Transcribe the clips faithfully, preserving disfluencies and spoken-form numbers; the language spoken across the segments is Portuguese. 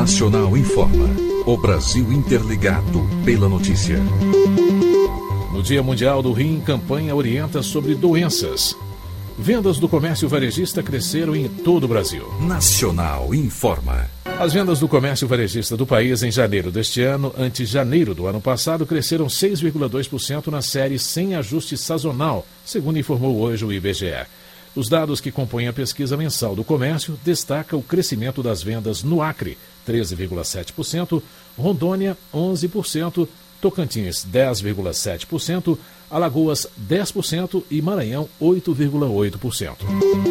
Nacional informa. O Brasil interligado pela notícia. No Dia Mundial do Rim, campanha orienta sobre doenças. Vendas do comércio varejista cresceram em todo o Brasil. Nacional informa. As vendas do comércio varejista do país em janeiro deste ano, ante janeiro do ano passado, cresceram seis vírgula dois por cento na série sem ajuste sazonal, segundo informou hoje o I B G E. Os dados que compõem a pesquisa mensal do comércio destacam o crescimento das vendas no Acre, treze vírgula sete por cento, Rondônia, onze por cento, Tocantins, dez vírgula sete por cento, Alagoas, dez por cento e Maranhão, oito vírgula oito por cento.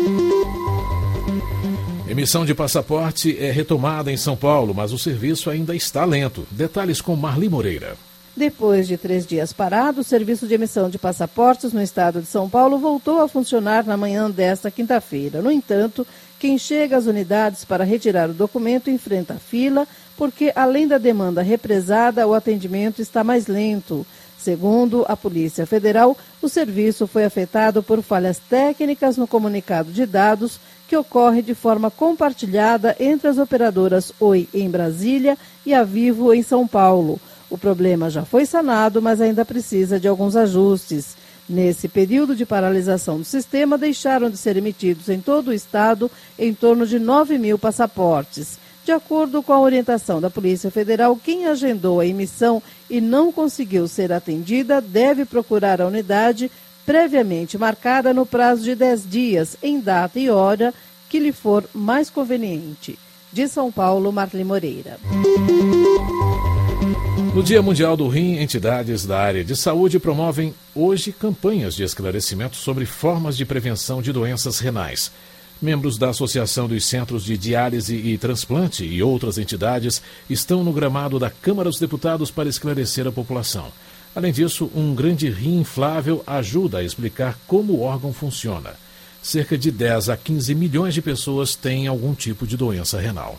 Emissão de passaporte é retomada em São Paulo, mas o serviço ainda está lento. Detalhes com Marli Moreira. Depois de três dias parado, o serviço de emissão de passaportes no estado de São Paulo voltou a funcionar na manhã desta quinta-feira. No entanto, quem chega às unidades para retirar o documento enfrenta fila, porque, além da demanda represada, o atendimento está mais lento. Segundo a Polícia Federal, o serviço foi afetado por falhas técnicas no comunicado de dados que ocorre de forma compartilhada entre as operadoras Oi em Brasília e a Vivo em São Paulo. O problema já foi sanado, mas ainda precisa de alguns ajustes. Nesse período de paralisação do sistema, deixaram de ser emitidos em todo o estado em torno de nove mil passaportes. De acordo com a orientação da Polícia Federal, quem agendou a emissão e não conseguiu ser atendida deve procurar a unidade previamente marcada no prazo de dez dias, em data e hora que lhe for mais conveniente. De São Paulo, Marli Moreira. No Dia Mundial do Rim, entidades da área de saúde promovem hoje campanhas de esclarecimento sobre formas de prevenção de doenças renais. Membros da Associação dos Centros de Diálise e Transplante e outras entidades estão no gramado da Câmara dos Deputados para esclarecer a população. Além disso, um grande rim inflável ajuda a explicar como o órgão funciona. Cerca de dez a quinze milhões de pessoas têm algum tipo de doença renal.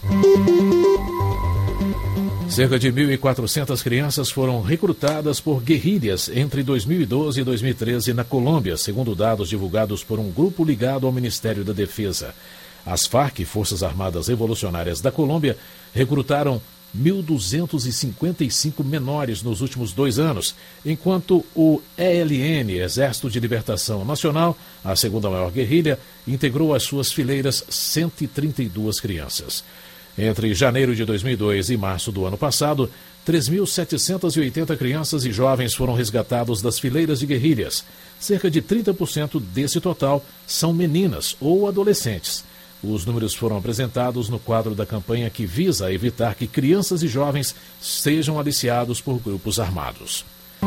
Cerca de mil e quatrocentas crianças foram recrutadas por guerrilhas entre dois mil e doze e dois mil e treze na Colômbia, segundo dados divulgados por um grupo ligado ao Ministério da Defesa. As Farc, Forças Armadas Revolucionárias da Colômbia, recrutaram mil duzentos e cinquenta e cinco menores nos últimos dois anos, enquanto o E L N, Exército de Libertação Nacional, a segunda maior guerrilha, integrou às suas fileiras cento e trinta e duas crianças. Entre janeiro de dois mil e dois e março do ano passado, três mil setecentas e oitenta crianças e jovens foram resgatados das fileiras de guerrilhas. Cerca de trinta por cento desse total são meninas ou adolescentes. Os números foram apresentados no quadro da campanha que visa evitar que crianças e jovens sejam aliciados por grupos armados.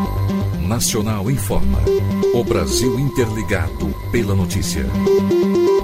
Nacional informa. O Brasil interligado pela notícia.